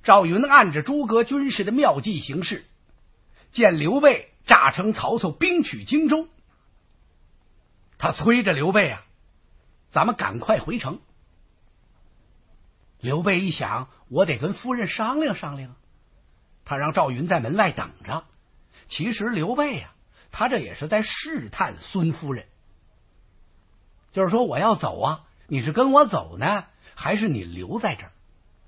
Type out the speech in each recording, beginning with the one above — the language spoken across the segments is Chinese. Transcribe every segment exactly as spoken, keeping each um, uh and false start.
赵云按着诸葛军师的妙计行事，见刘备诈称曹操兵取荆州，他催着刘备啊，咱们赶快回城。刘备一想，我得跟夫人商量商量，他让赵云在门外等着。其实刘备啊，他这也是在试探孙夫人，就是说我要走啊，你是跟我走呢，还是你留在这儿？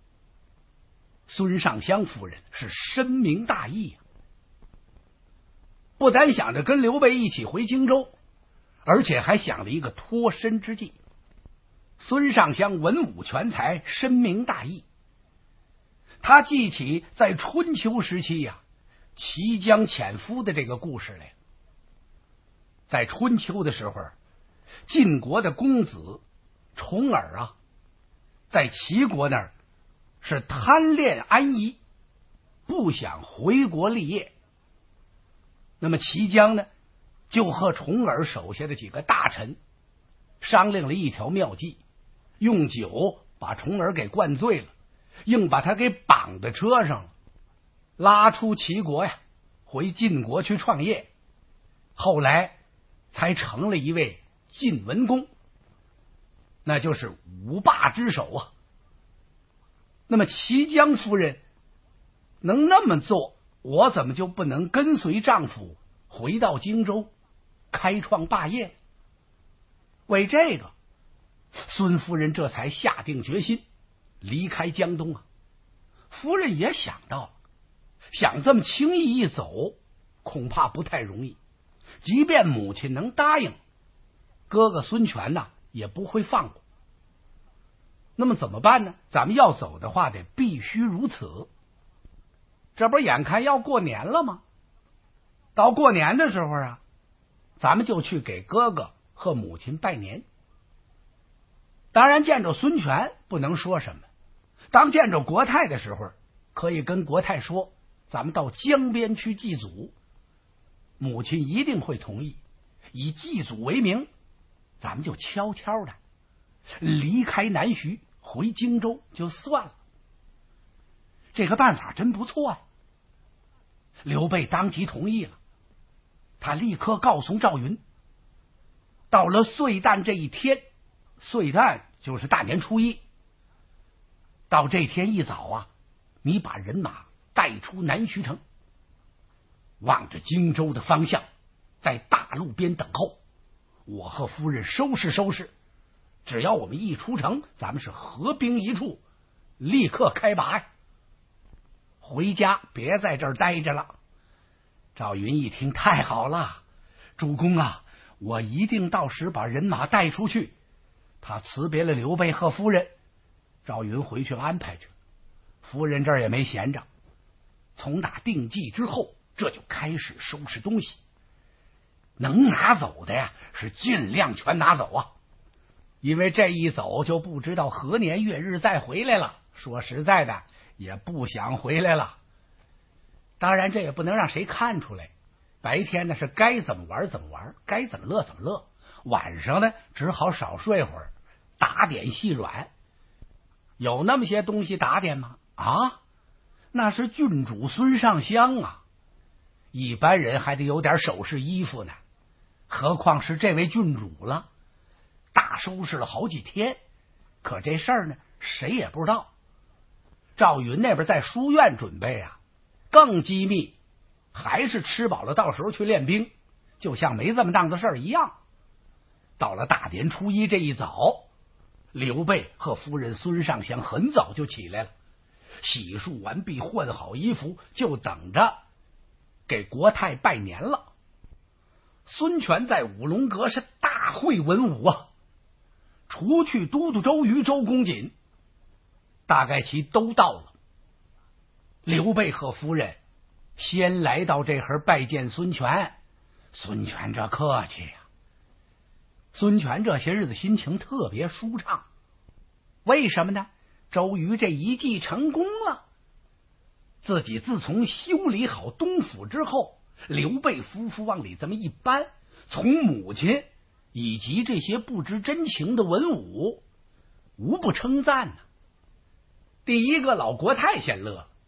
孙尚香夫人是深明大义啊，不单想着跟刘备一起回荆州，而且还想了一个脱身之计。孙尚香文武全才，深明大义。他记起在春秋时期呀、啊，齐姜潜伏的这个故事来。在春秋的时候，晋国的公子重耳啊，在齐国那儿是贪恋安逸，不想回国立业。那么齐姜呢，就和重耳手下的几个大臣商量了一条妙计，用酒把重耳给灌醉了，硬把他给绑在车上了，拉出齐国呀，回晋国去创业。后来才成了一位晋文公，那就是五霸之首啊。那么齐姜夫人能那么做，我怎么就不能跟随丈夫回到荆州开创霸业？为这个，孙夫人这才下定决心离开江东啊。夫人也想到了，想这么轻易一走恐怕不太容易，即便母亲能答应，哥哥孙权呐也不会放过。那么怎么办呢？咱们要走的话得必须如此。这不是眼看要过年了吗？到过年的时候啊，咱们就去给哥哥和母亲拜年。当然见着孙权不能说什么，当见着国泰的时候，可以跟国泰说咱们到江边去祭祖，母亲一定会同意。以祭祖为名，咱们就悄悄的离开南徐回荆州就算了。这个办法真不错呀、啊！刘备当即同意了，他立刻告诉赵云，到了岁旦这一天，岁旦就是大年初一，到这天一早啊，你把人马带出南徐城，望着荆州的方向，在大路边等候。我和夫人收拾收拾，只要我们一出城，咱们是合兵一处，立刻开拔呀！回家别在这儿待着了。赵云一听，太好了，主公啊，我一定到时把人马带出去。他辞别了刘备和夫人，赵云回去安排去。夫人这儿也没闲着，从打定计之后，这就开始收拾东西，能拿走的呀是尽量全拿走啊，因为这一走就不知道何年月日再回来了。说实在的，也不想回来了。当然这也不能让谁看出来，白天呢是该怎么玩怎么玩，该怎么乐怎么乐，晚上呢只好少睡会儿，打点细软。有那么些东西打点吗？啊，那是郡主孙尚香啊，一般人还得有点首饰衣服呢，何况是这位郡主了。大收拾了好几天，可这事儿呢谁也不知道。赵云那边在书院准备啊，更机密，还是吃饱了到时候去练兵，就像没这么档子事儿一样。到了大年初一这一早，刘备和夫人孙尚香很早就起来了，洗漱完毕，换好衣服，就等着给国泰拜年了。孙权在五龙阁是大会文武啊，除去都督周瑜、周公瑾，大概其都到了。刘备和夫人先来到这盒拜见孙权，孙权这客气呀、啊。孙权这些日子心情特别舒畅，为什么呢？周瑜这一计成功了，自己自从修理好东府之后，刘备夫妇往里这么一搬，从母亲以及这些不知真情的文武无不称赞呢、啊。第一个老国泰先乐，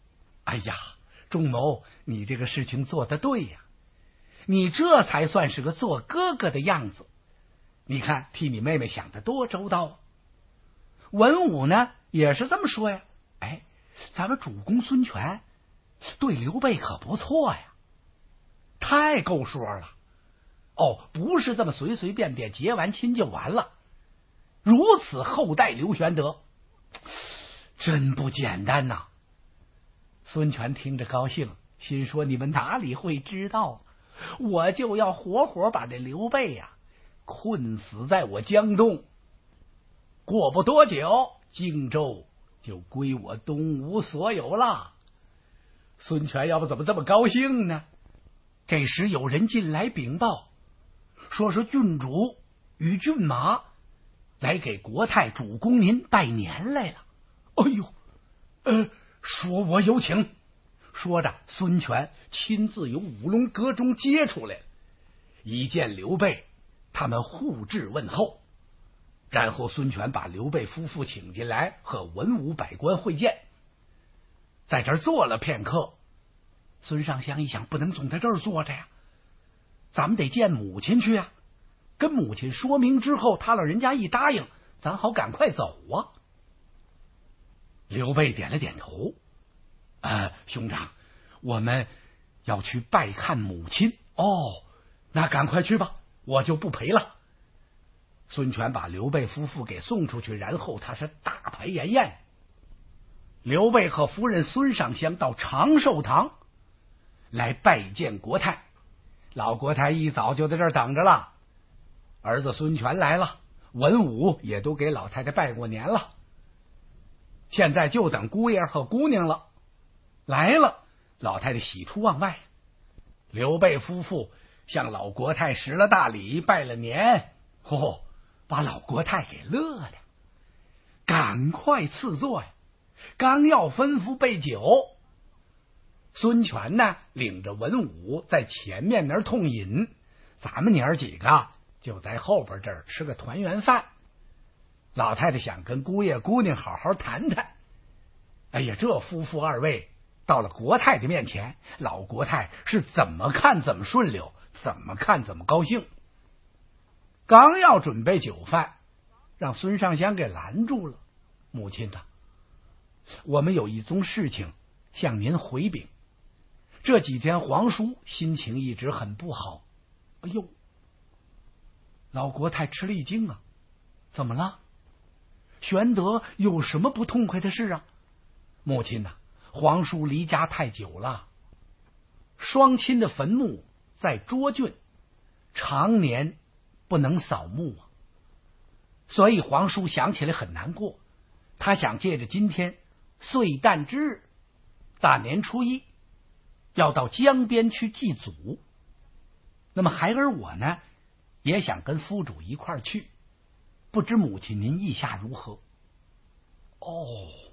哎呀，仲谋，你这个事情做得对呀，你这才算是个做哥哥的样子。你看，替你妹妹想得多周到啊。文武呢也是这么说呀，哎，咱们主公孙权对刘备可不错呀，太够说了。哦，不是这么随随便便结完亲就完了，如此厚待刘玄德，真不简单呐。孙权听着高兴，心说你们哪里会知道，我就要活活把这刘备呀、啊、困死在我江东。过不多久，荆州就归我东吴所有了。孙权要不怎么这么高兴呢？这时有人进来禀报，说是郡主与骏马来给国太主公您拜年来了。哎呦，呃，说我有请。说着，孙权亲自由五龙阁中接出来了。一见刘备，他们互致问候。然后孙权把刘备夫妇请进来，和文武百官会见。在这儿坐了片刻，孙尚香一想，不能总在这儿坐着呀，咱们得见母亲去啊。跟母亲说明之后，他老人家一答应，咱好赶快走啊。刘备点了点头，呃，兄长，我们要去拜看母亲。哦，那赶快去吧，我就不陪了。孙权把刘备夫妇给送出去，然后他是大排筵宴。刘备和夫人孙尚香到长寿堂来拜见国太。老国太一早就在这儿等着了，儿子孙权来了，文武也都给老太太拜过年了，现在就等姑爷和姑娘了。来了，老太太喜出望外。刘备夫妇向老国太施了大礼，拜了年，哦，把老国太给乐了，赶快赐座呀！刚要吩咐备酒，孙权呢领着文武在前面那儿痛饮，咱们娘儿几个就在后边这儿吃个团圆饭。老太太想跟姑爷姑娘好好谈谈。哎呀，这夫妇二位到了国太的面前，老国太是怎么看怎么顺溜，怎么看怎么高兴。刚要准备酒饭，让孙尚香给拦住了。母亲呐，我们有一宗事情向您回禀。这几天皇叔心情一直很不好。哎呦，老国太吃了一惊啊，怎么了？玄德有什么不痛快的事啊？母亲呐、啊，皇叔离家太久了，双亲的坟墓在涿郡，常年不能扫墓啊，所以皇叔想起来很难过。他想借着今天岁旦之日，大年初一，要到江边去祭祖。那么孩儿我呢，也想跟夫主一块儿去，不知母亲您意下如何？哦，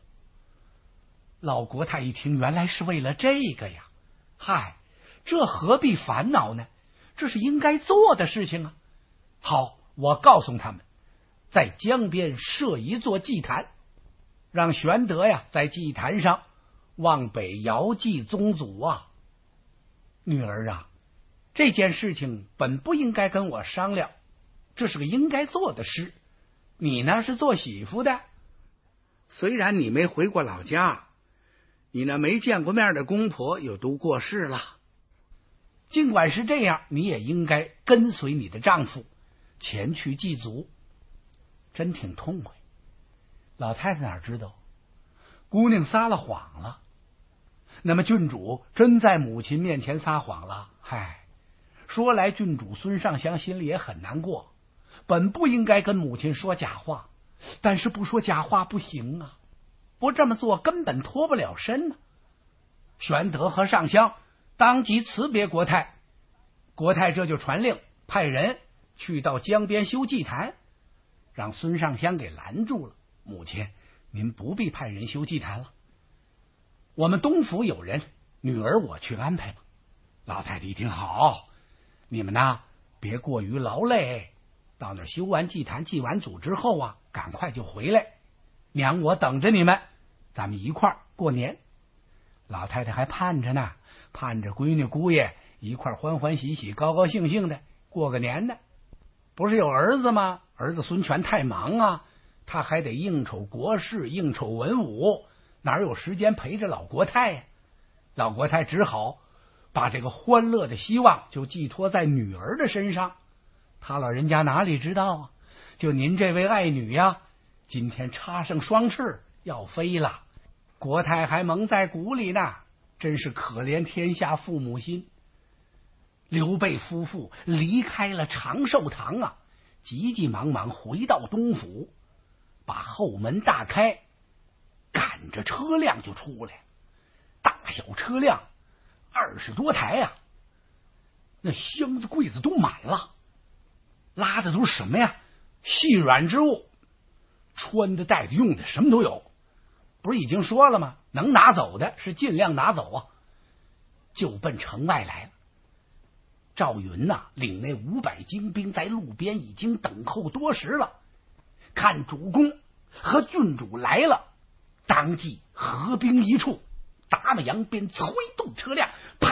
老国太一听，原来是为了这个呀！嗨，这何必烦恼呢？这是应该做的事情啊！好，我告诉他们，在江边设一座祭坛，让玄德呀在祭坛上往北遥祭宗祖啊！女儿啊，这件事情本不应该跟我商量，这是个应该做的事。你呢是做媳妇的，虽然你没回过老家，你那没见过面的公婆又都过世了，尽管是这样，你也应该跟随你的丈夫前去祭祖。真挺痛快。老太太哪知道姑娘撒了谎了，那么郡主真在母亲面前撒谎了。嗨，说来郡主孙尚香心里也很难过，本不应该跟母亲说假话，但是不说假话不行啊，不这么做根本脱不了身呢、啊。玄德和尚香当即辞别国太，国太这就传令派人去到江边修祭坛，让孙尚香给拦住了。母亲，您不必派人修祭坛了，我们东府有人，女儿我去安排吧。老太太一听，好，你们呢别过于劳累，到那儿修完祭坛祭完祖之后啊，赶快就回来，娘我等着你们，咱们一块儿过年。 老太太还盼着呢，盼着闺女姑爷一块欢欢喜喜高高兴兴的过个年呢。不是有儿子吗？儿子孙权太忙啊，他还得应酬国事，应酬文武，哪有时间陪着老国太呀？老国太只好把这个欢乐的希望就寄托在女儿的身上。他老人家哪里知道啊？就您这位爱女呀，今天插上双翅要飞了，国太还蒙在鼓里呢，真是可怜天下父母心。刘备夫妇离开了长寿堂啊，急急忙忙回到东府，把后门大开，赶着车辆就出来，大小车辆二十多台啊，那箱子柜子都满了，拉的都是什么呀？细软之物，穿的戴的用的什么都有。不是已经说了吗？能拿走的是尽量拿走啊，就奔城外来了。赵云呐、啊，领那五百精兵在路边已经等候多时了，看主公和郡主来了，当即合兵一处，打马扬鞭，催动车辆，啪，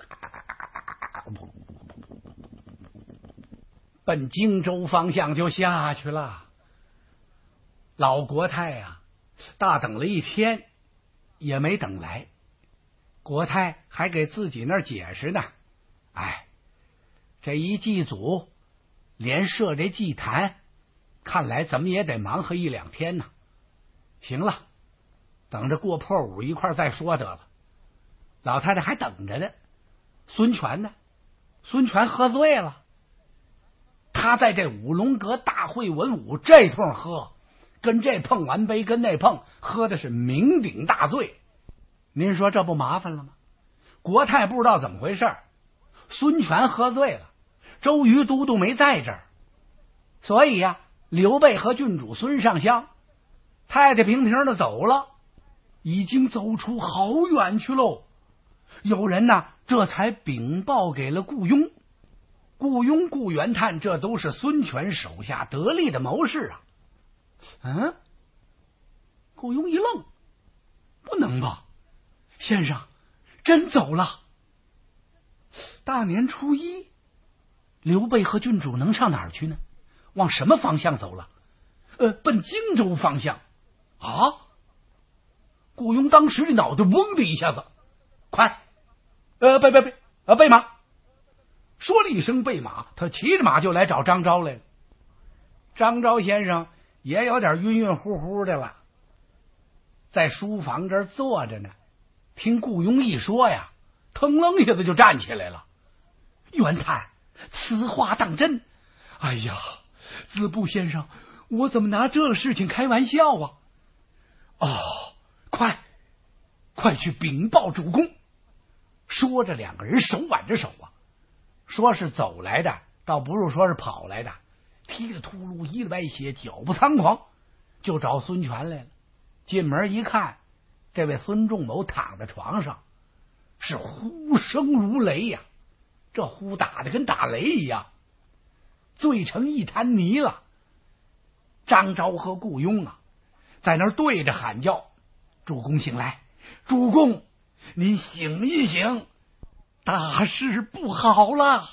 奔荆州方向就下去了。老国太呀、啊，大等了一天也没等来，国太还给自己那儿解释呢。哎，这一祭祖连设这祭坛，看来怎么也得忙活一两天呢。行了，等着过破五一块再说得了。老太太还等着呢。孙权呢？孙权喝醉了，他在这五龙阁大会文武这通喝，跟这碰完杯，跟那碰，喝的是酩酊大醉。您说这不麻烦了吗？国太不知道怎么回事，孙权喝醉了，周瑜都督没在这儿，所以呀、啊，刘备和郡主孙尚香太太平平的走了，已经走出好远去喽。有人呢，这才禀报给了顾雍。顾雍、顾元叹，这都是孙权手下得力的谋士啊。嗯，顾雍一愣，不能吧，先生真走了？大年初一，刘备和郡主能上哪儿去呢？往什么方向走了？呃，奔荆州方向啊！顾雍当时这脑袋嗡的一下子，快，呃，备备备，呃，备马！说了一声备马，他骑着马就来找张昭来了。张昭先生也有点晕晕乎乎的了，在书房这儿坐着呢，听顾雍一说呀，腾楞一下子就站起来了。元叹，此话当真？哎呀，子布先生，我怎么拿这事情开玩笑啊？哦，快快去禀报主公。说着，两个人手挽着手啊，说是走来的，倒不是说是跑来的，踢了秃噜，一歪斜，脚步仓皇，就找孙权来了。进门一看，这位孙仲谋躺在床上，是呼声如雷呀、啊，这呼打的跟打雷一样，醉成一滩泥了。张昭和顾雍啊，在那儿对着喊叫：“主公醒来，主公您醒一醒，大事不好了！”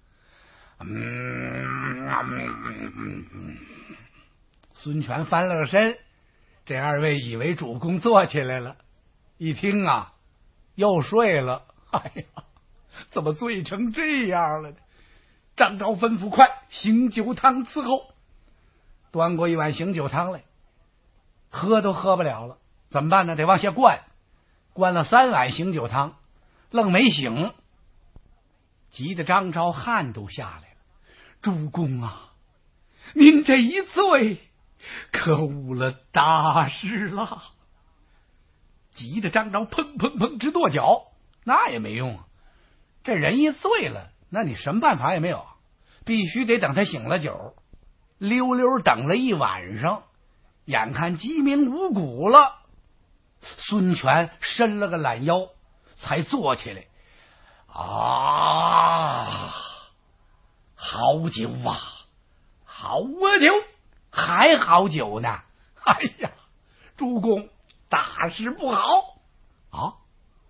嗯，嗯孙权翻了个身，这二位以为主公坐起来了，一听啊，又睡了。哎呀，怎么醉成这样了呢？张昭吩咐快醒酒汤伺候，端过一碗醒酒汤来，喝都喝不了了，怎么办呢？得往下灌，灌了三碗醒酒汤，愣没醒，急得张昭汗都下来了。主公啊，您这一醉可误了大事了。急得张昭砰砰砰直跺脚，那也没用啊，这人一醉了，那你什么办法也没有，必须得等他醒了酒。溜溜等了一晚上，眼看鸡鸣五谷了，孙权伸了个懒腰，才坐起来。啊，好酒啊，好啊酒，还好酒呢！哎呀，主公，大事不好啊！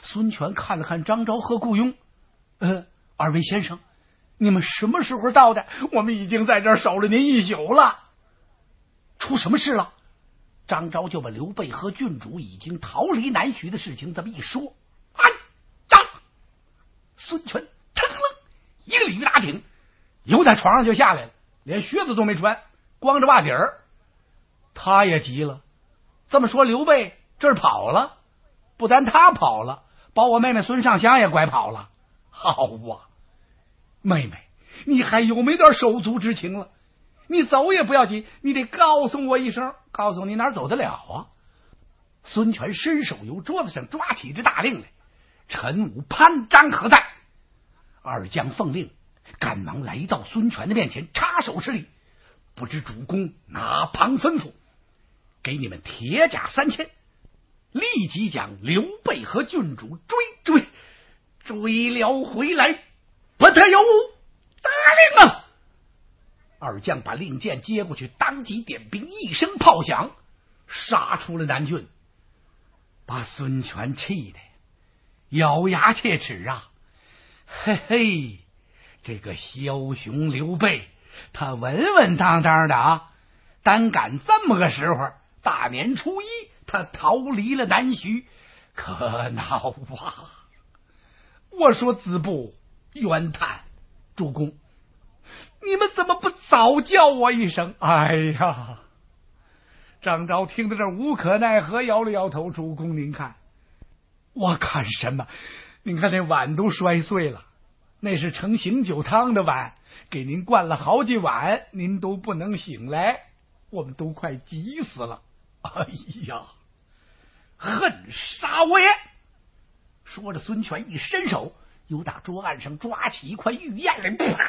孙权看了看张昭和顾雍，呃，二位先生，你们什么时候到的？我们已经在这儿守了您一宿了。出什么事了？张昭就把刘备和郡主已经逃离南徐的事情这么一说。哎，张！孙权腾楞一个鲤鱼打挺，由在床上就下来了，连靴子都没穿，光着袜底儿。他也急了，这么说刘备这儿跑了，不但他跑了，把我妹妹孙尚香也拐跑了。好啊，妹妹，你还有没点手足之情了？你走也不要紧，你得告诉我一声，告诉你哪儿走得了啊？孙权伸手由桌子上抓起这大令来，陈武、潘璋何在？二将奉令，赶忙来到孙权的面前，插手施礼。不知主公哪旁吩咐？给你们铁甲三千，立即将刘备和郡主追追追了回来，不得有误！大令啊！二将把令箭接过去，当即点兵，一声炮响，杀出了南郡，把孙权气的咬牙切齿啊！嘿嘿，这个枭雄刘备，他稳稳当当的啊，单赶这么个时候，大年初一他逃离了南徐，可恼啊！我说子布、袁谭、主公，你们怎么不早叫我一声？哎呀！张昭听到这无可奈何，摇了摇头。主公您看，我看什么？您看那碗都摔碎了，那是盛醒酒汤的碗，给您灌了好几碗，您都不能醒来，我们都快急死了。哎呀，恨杀我也！说着，孙权一伸手，又打桌案上抓起一块玉砚来，啪，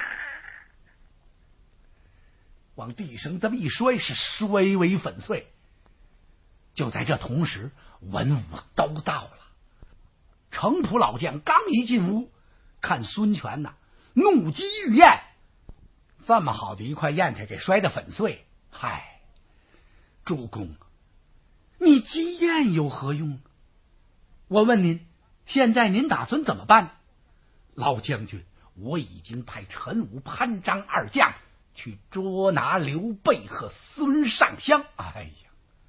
往地上这么一摔，是摔为粉碎。就在这同时，文武都到了。程普老将刚一进屋，看孙权呐，怒击玉砚，这么好的一块砚台给摔得粉碎。嗨，主公，你击砚有何用？我问您，现在您打算怎么办？老将军，我已经派陈武、潘璋二将去捉拿刘备和孙尚香。哎呀，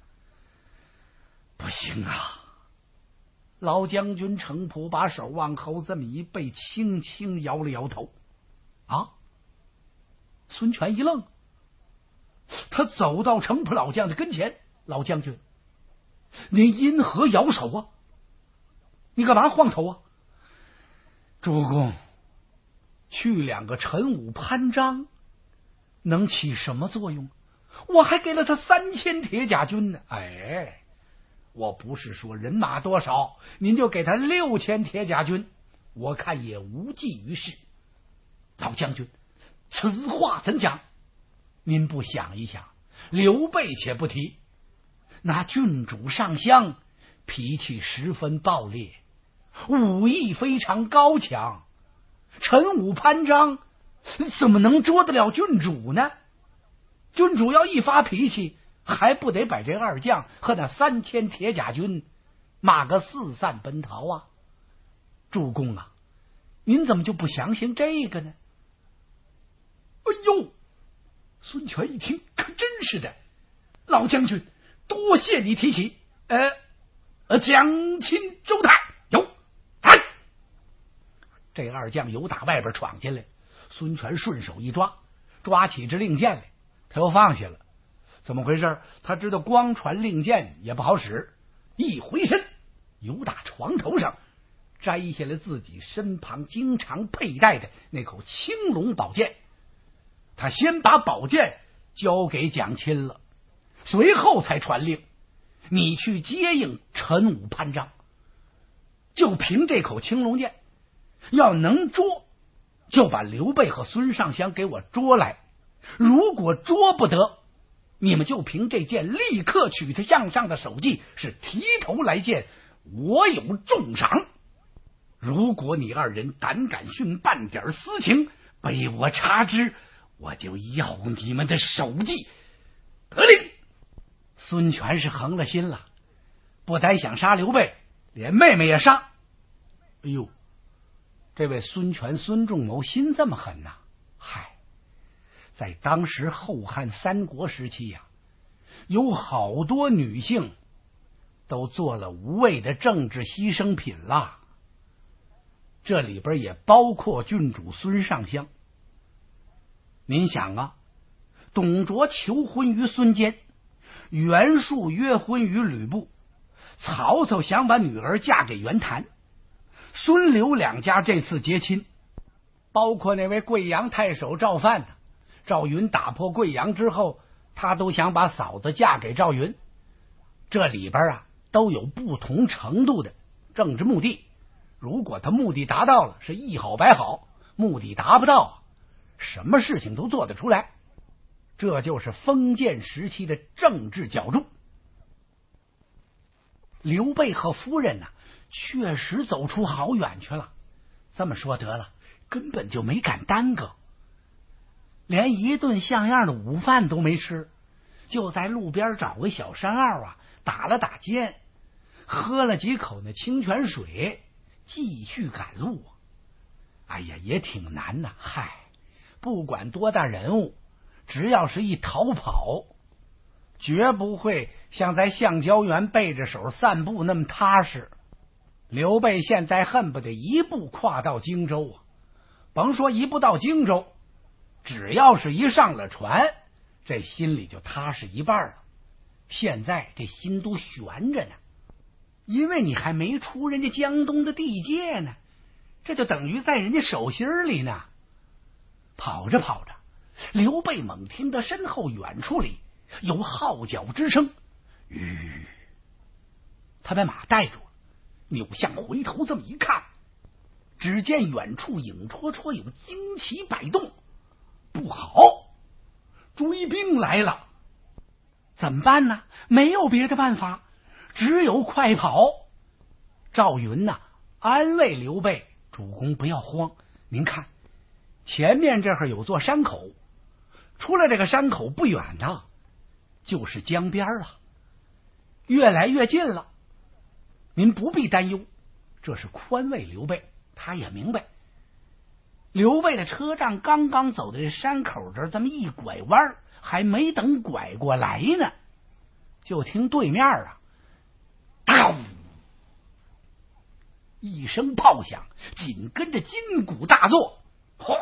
不行啊！老将军程普把手往后这么一背，轻轻摇了摇头。啊！孙权一愣，他走到程普老将的跟前，老将军，您因何摇手啊？你干嘛晃头啊？主公，去两个陈武、潘璋能起什么作用？我还给了他三千铁甲军呢。哎，我不是说人马多少，您就给他六千铁甲军，我看也无济于事。老将军，此话怎讲？您不想一想，刘备且不提，那郡主尚香脾气十分暴烈，武艺非常高强，陈武、潘璋怎么能捉得了郡主呢？郡主要一发脾气，还不得把这二将和那三千铁甲军骂个四散奔逃啊！主公啊，您怎么就不相信这个呢？哎呦！孙权一听，可真是的，老将军，多谢你提起。呃呃，将亲周泰有来，这二将由打外边闯进来，孙权顺手一抓，抓起这令箭来，他又放下了。怎么回事？他知道光传令箭也不好使，一回身，由打床头上摘下来自己身旁经常佩戴的那口青龙宝剑。他先把宝剑交给蒋钦了，随后才传令，你去接应陈武、潘璋。就凭这口青龙剑，要能捉，就把刘备和孙尚香给我捉来；如果捉不得，你们就凭这剑立刻取他项上的首级，是提头来见，我有重赏。如果你二人胆敢徇半点私情，被我察知，我就要你们的首级。得令！孙权是横了心了，不单想杀刘备，连妹妹也杀。 哎呦，这位孙权孙仲谋心这么狠呐、啊？嗨，在当时后汉三国时期呀、啊，有好多女性都做了无谓的政治牺牲品了。这里边也包括郡主孙尚香。您想啊，董卓求婚于孙坚，袁术约婚于吕布，曹操想把女儿嫁给袁谭，孙刘两家这次结亲，包括那位贵阳太守赵范的，赵云打破贵阳之后，他都想把嫂子嫁给赵云。这里边啊都有不同程度的政治目的。如果他目的达到了，是一好百好；目的达不到，什么事情都做得出来。这就是封建时期的政治角逐。刘备和夫人呢、啊，确实走出好远去了。这么说得了，根本就没敢耽搁，连一顿像样的午饭都没吃，就在路边找个小山坳啊，打了打尖，喝了几口那清泉水，继续赶路。哎呀，也挺难呐。嗨，不管多大人物，只要是一逃跑，绝不会像在橡胶园背着手散步那么踏实。刘备现在恨不得一步跨到荆州啊！甭说一步到荆州，只要是一上了船，这心里就踏实一半了。现在这心都悬着呢，因为你还没出人家江东的地界呢，这就等于在人家手心里呢。跑着跑着，刘备猛听得身后远处里有号角之声，吁，他把马带住了，扭向回头这么一看，只见远处影绰绰有旌旗摆动，不好，追兵来了！怎么办呢？没有别的办法，只有快跑。赵云呐、啊，安慰刘备：“主公不要慌，您看前面这儿有座山口，出了这个山口不远呢，就是江边了，越来越近了。您不必担忧。”这是宽慰刘备，他也明白。刘备的车仗刚刚走到这山口这儿，这么一拐弯，还没等拐过来呢，就听对面啊，嗷一声炮响，紧跟着金鼓大作，哗，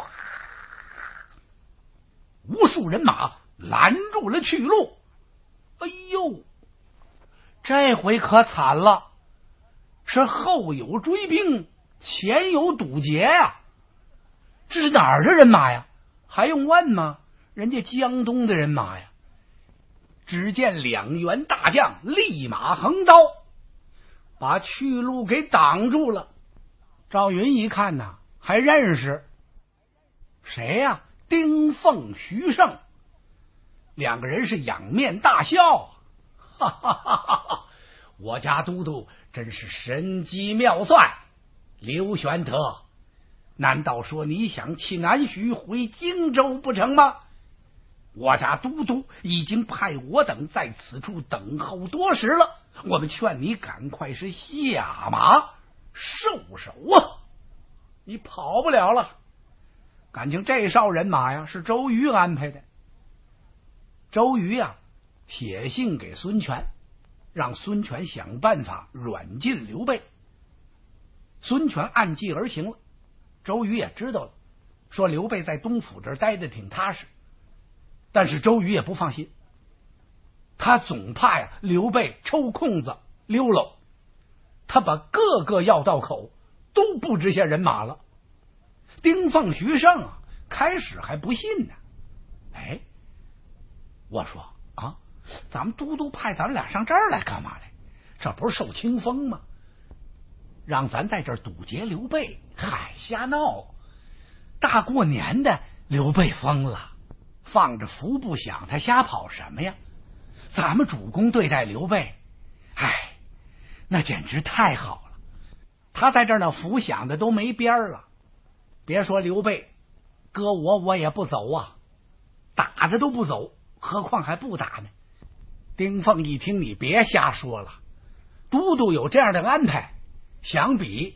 无数人马拦住了去路。哎呦，这回可惨了，是后有追兵，前有堵截呀、啊！这是哪儿的人马呀？还用问吗？人家江东的人马呀！只见两员大将立马横刀，把去路给挡住了。赵云一看呐，还认识谁呀？丁奉、徐盛，两个人是仰面大笑，哈哈哈哈哈！我家都督真是神机妙算，刘玄德，难道说你想弃南徐回荆州不成吗？我家都督已经派我等在此处等候多时了，我们劝你赶快是下马受首啊！你跑不了了。感情这哨人马呀是周瑜安排的。周瑜呀写信给孙权，让孙权想办法软禁刘备。孙权按计而行了，周瑜也知道了，说刘备在东府这儿待得挺踏实，但是周瑜也不放心，他总怕呀刘备抽空子溜喽，他把各个要道口都布置下人马了。丁奉、徐盛啊开始还不信呢，哎，我说啊，咱们都督派咱们俩上这儿来干嘛来？这不是受清风吗？让咱在这儿堵截刘备，嗨，瞎闹！大过年的，刘备疯了，放着福不响，他瞎跑什么呀？咱们主公对待刘备，哎，那简直太好了。他在这儿呢，福享的都没边了。别说刘备，搁我我也不走啊，打着都不走，何况还不打呢？丁奉一听，你别瞎说了，都督有这样的安排，想必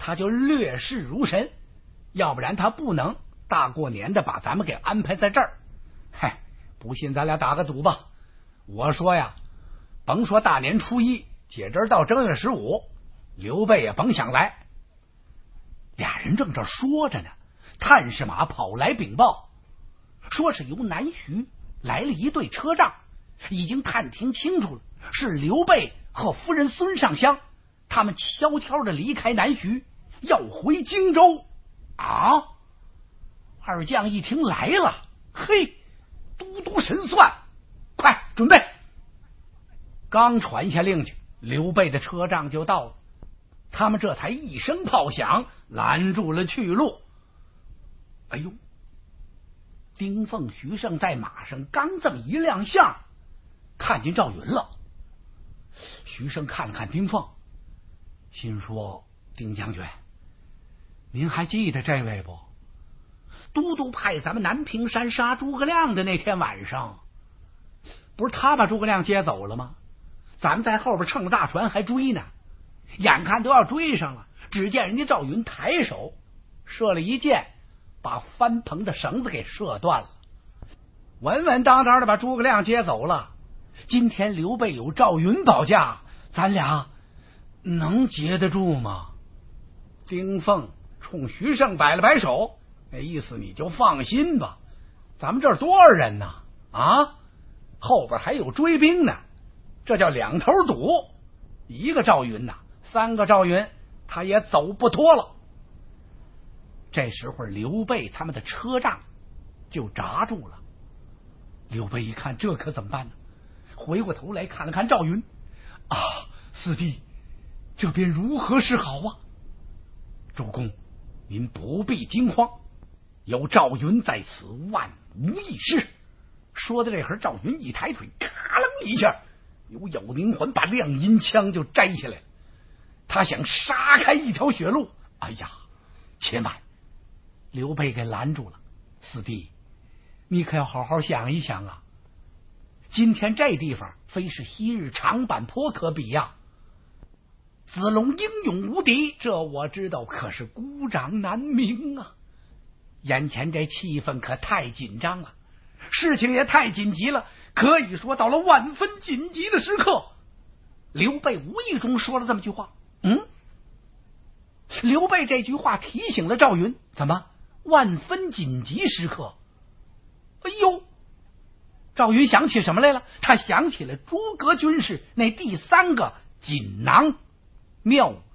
他就略视如神，要不然他不能大过年的把咱们给安排在这儿。嗨，不信咱俩打个赌吧。我说呀，甭说大年初一，接着到正月十五，刘备也甭想来。俩人正这说着呢，探视马跑来禀报，说是由南徐来了一队车仗，已经探听清楚了，是刘备和夫人孙尚香，他们悄悄的离开南徐，要回荆州。啊！二将一听来了，嘿，都督神算，快准备！刚传下令去，刘备的车仗就到了，他们这才一声炮响，拦住了去路。哎呦！丁奉、徐盛在马上刚这么一亮相，看见赵云了。徐盛看了看丁奉，心说：丁将军，您还记得这位不？都督派咱们南屏山杀诸葛亮的那天晚上，不是他把诸葛亮接走了吗？咱们在后边乘着大船还追呢，眼看都要追上了，只见人家赵云抬手射了一箭，把翻棚的绳子给射断了，稳稳当当的把诸葛亮接走了。今天刘备有赵云保驾，咱俩能接得住吗？丁奉冲徐盛摆了摆手，那意思你就放心吧，咱们这儿多少人呢？啊，后边还有追兵呢，这叫两头堵，一个赵云呐，三个赵云，他也走不脱了。这时候刘备他们的车仗就扎住了。刘备一看，这可怎么办呢？回过头来看了看赵云，啊，四弟，这便如何是好啊？主公，您不必惊慌，有赵云在此，万无一失。说的这会儿，赵云一抬腿，咔楞一下，有咬灵环把亮银枪就摘下来了。他想杀开一条血路，哎呀，且慢！刘备给拦住了。四弟，你可要好好想一想啊！今天这地方非是昔日长坂坡可比呀、啊！子龙英勇无敌，这我知道，可是孤掌难鸣啊！眼前这气氛可太紧张了，事情也太紧急了，可以说到了万分紧急的时刻。刘备无意中说了这么句话，嗯，刘备这句话提醒了赵云，怎么万分紧急时刻？哎呦！赵云想起什么来了？他想起了诸葛军师那第三个锦囊妙